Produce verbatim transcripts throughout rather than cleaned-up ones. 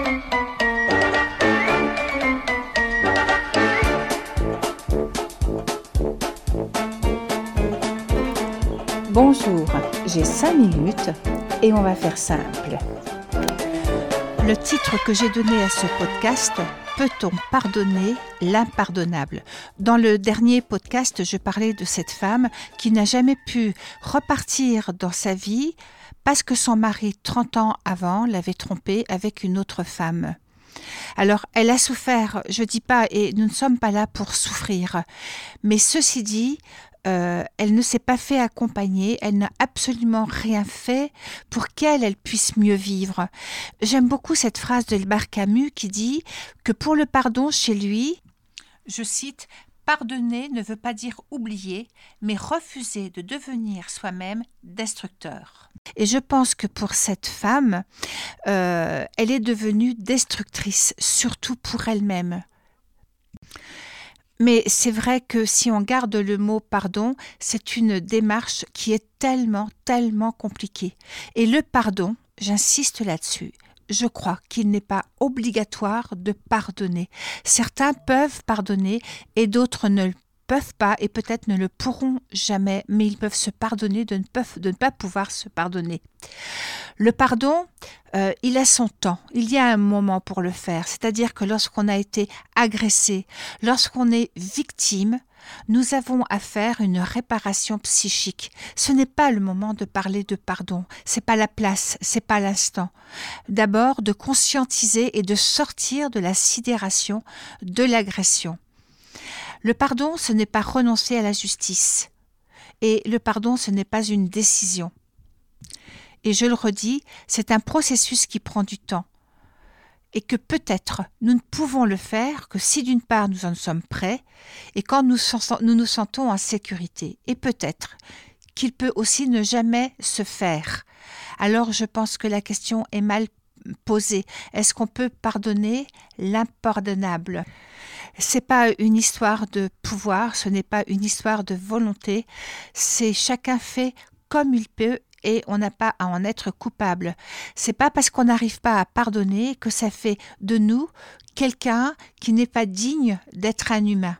Bonjour, j'ai cinq minutes et on va faire simple. Le titre que j'ai donné à ce podcast, Peut-on pardonner l'impardonnable ? Dans le dernier podcast, je parlais de cette femme qui n'a jamais pu repartir dans sa vie parce que son mari, trente ans avant, l'avait trompée avec une autre femme. Alors, elle a souffert, je dis pas, et nous ne sommes pas là pour souffrir. Mais ceci dit, euh, elle ne s'est pas fait accompagner, elle n'a absolument rien fait pour qu'elle, elle puisse mieux vivre. J'aime beaucoup cette phrase d'Albert Camus qui dit que pour le pardon chez lui, je cite, « Pardonner ne veut pas dire oublier, mais refuser de devenir soi-même destructeur. » Et je pense que pour cette femme, euh, elle est devenue destructrice, surtout pour elle-même. Mais c'est vrai que si on garde le mot pardon, c'est une démarche qui est tellement, tellement compliquée. Et le pardon, j'insiste là-dessus, je crois qu'il n'est pas obligatoire de pardonner. Certains peuvent pardonner et d'autres ne le peuvent pas et peut-être ne le pourront jamais, mais ils peuvent se pardonner de ne, peuvent, de ne pas pouvoir se pardonner. Le pardon, euh, il a son temps, il y a un moment pour le faire, c'est-à-dire que lorsqu'on a été agressé, lorsqu'on est victime, nous avons à faire une réparation psychique. Ce n'est pas le moment de parler de pardon, c'est pas la place, c'est pas l'instant. D'abord, de conscientiser et de sortir de la sidération de l'agression. Le pardon, ce n'est pas renoncer à la justice. Et le pardon, ce n'est pas une décision. Et je le redis, c'est un processus qui prend du temps. Et que peut-être nous ne pouvons le faire que si d'une part nous en sommes prêts et quand nous nous, nous sentons en sécurité. Et peut-être qu'il peut aussi ne jamais se faire. Alors je pense que la question est mal posée. Est-ce qu'on peut pardonner l'impardonnable ? C'est pas une histoire de pouvoir, ce n'est pas une histoire de volonté, c'est chacun fait comme il peut et on n'a pas à en être coupable. C'est pas parce qu'on n'arrive pas à pardonner que ça fait de nous quelqu'un qui n'est pas digne d'être un humain.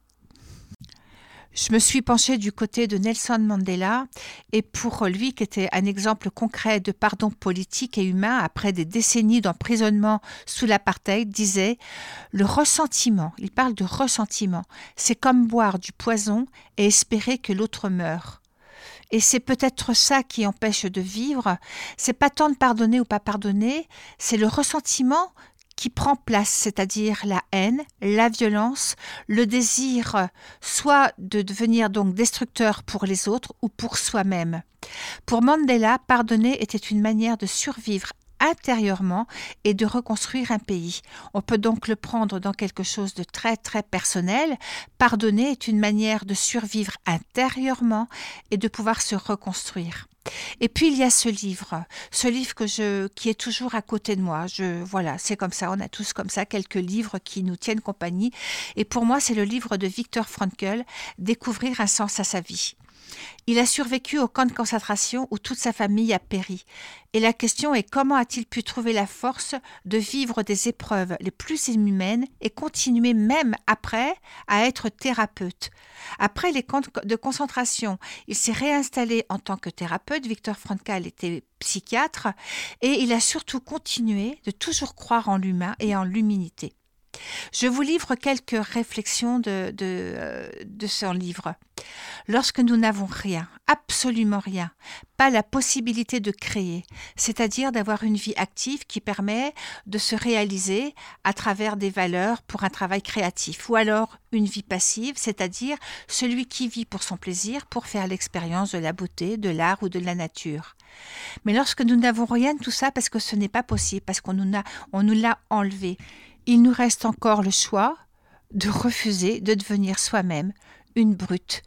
Je me suis penchée du côté de Nelson Mandela et pour lui, qui était un exemple concret de pardon politique et humain après des décennies d'emprisonnement sous l'apartheid, disait « Le ressentiment, il parle de ressentiment, c'est comme boire du poison et espérer que l'autre meure. » Et c'est peut-être ça qui empêche de vivre, c'est pas tant de pardonner ou pas pardonner, c'est le ressentiment qui prend place, c'est-à-dire la haine, la violence, le désir soit de devenir donc destructeur pour les autres ou pour soi-même. Pour Mandela, pardonner était une manière de survivre intérieurement et de reconstruire un pays. On peut donc le prendre dans quelque chose de très très personnel. Pardonner est une manière de survivre intérieurement et de pouvoir se reconstruire. Et puis il y a ce livre, ce livre que je, qui est toujours à côté de moi. Je, voilà, c'est comme ça, on a tous comme ça quelques livres qui nous tiennent compagnie. Et pour moi, c'est le livre de Viktor Frankl, Découvrir un sens à sa vie. Il a survécu au camp de concentration où toute sa famille a péri. Et la question est comment a-t-il pu trouver la force de vivre des épreuves les plus inhumaines et continuer même après à être thérapeute. Après les camps de concentration, il s'est réinstallé en tant que thérapeute. Viktor Frankl était psychiatre et il a surtout continué de toujours croire en l'humain et en l'humanité. Je vous livre quelques réflexions de, de, de son livre. Lorsque nous n'avons rien, absolument rien, pas la possibilité de créer, c'est-à-dire d'avoir une vie active qui permet de se réaliser à travers des valeurs pour un travail créatif, ou alors une vie passive, c'est-à-dire celui qui vit pour son plaisir, pour faire l'expérience de la beauté, de l'art ou de la nature. Mais lorsque nous n'avons rien de tout ça, parce que ce n'est pas possible, parce qu'on nous a, on nous l'a enlevé, il nous reste encore le choix de refuser de devenir soi-même une brute,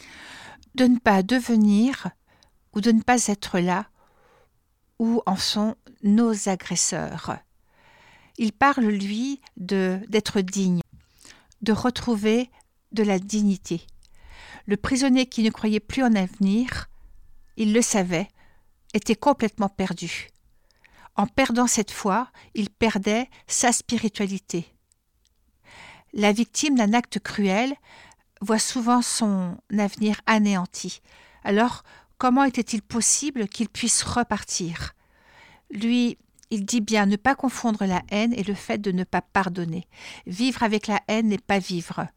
de ne pas devenir ou de ne pas être là où en sont nos agresseurs. Il parle, lui, de, d'être digne, de retrouver de la dignité. Le prisonnier qui ne croyait plus en avenir, il le savait, était complètement perdu. En perdant cette foi, il perdait sa spiritualité. La victime d'un acte cruel voit souvent son avenir anéanti. Alors, comment était-il possible qu'il puisse repartir ? Lui, il dit bien ne pas confondre la haine et le fait de ne pas pardonner. Vivre avec la haine n'est pas vivre.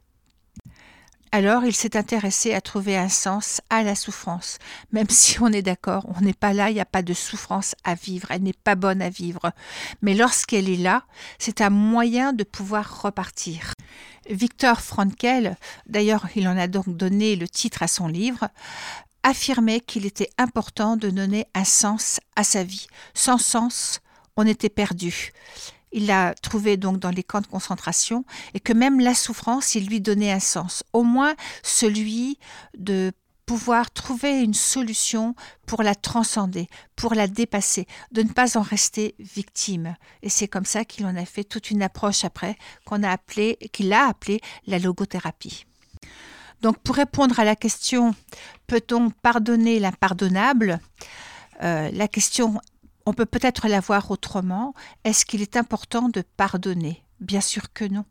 Alors, il s'est intéressé à trouver un sens à la souffrance. Même si on est d'accord, on n'est pas là, il n'y a pas de souffrance à vivre, elle n'est pas bonne à vivre. Mais lorsqu'elle est là, c'est un moyen de pouvoir repartir. Viktor Frankl, d'ailleurs il en a donc donné le titre à son livre, affirmait qu'il était important de donner un sens à sa vie. Sans sens, on était perdu. Il l'a trouvé donc dans les camps de concentration et que même la souffrance, il lui donnait un sens. Au moins celui de pouvoir trouver une solution pour la transcender, pour la dépasser, de ne pas en rester victime. Et c'est comme ça qu'il en a fait toute une approche après qu'on a appelé, qu'il a appelé la logothérapie. Donc pour répondre à la question « Peut-on pardonner l'impardonnable ?» euh, La question, on peut peut-être la voir autrement. Est-ce qu'il est important de pardonner ? Bien sûr que non.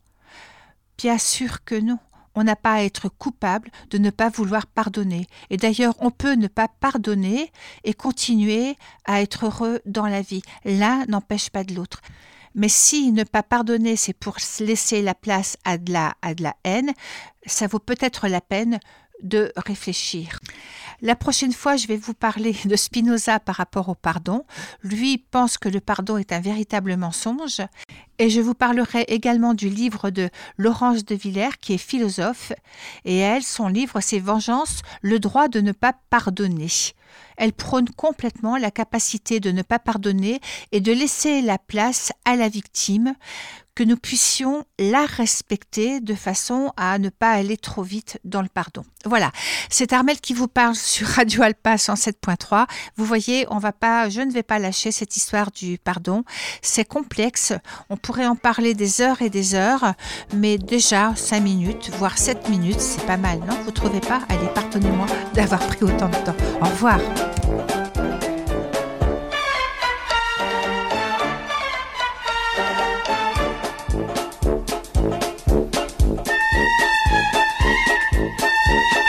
Bien sûr que non. On n'a pas à être coupable de ne pas vouloir pardonner. Et d'ailleurs, on peut ne pas pardonner et continuer à être heureux dans la vie. L'un n'empêche pas de l'autre. Mais si ne pas pardonner, c'est pour laisser la place à de la, à de la haine, ça vaut peut-être la peine de réfléchir. La prochaine fois, je vais vous parler de Spinoza par rapport au pardon. Lui pense que le pardon est un véritable mensonge. Et je vous parlerai également du livre de Laurence de Villers, qui est philosophe. Et elle, son livre, c'est Vengeance, le droit de ne pas pardonner. Elle prône complètement la capacité de ne pas pardonner et de laisser la place à la victime, que nous puissions la respecter de façon à ne pas aller trop vite dans le pardon. Voilà, c'est Armelle qui vous parle sur Radio Alpa cent sept point trois. Vous voyez, on va pas, je ne vais pas lâcher cette histoire du pardon. C'est complexe, on pourrait en parler des heures et des heures, mais déjà cinq minutes, voire sept minutes, c'est pas mal, non ? Vous trouvez pas ? Allez, pardonnez-moi d'avoir pris autant de temps. Au revoir.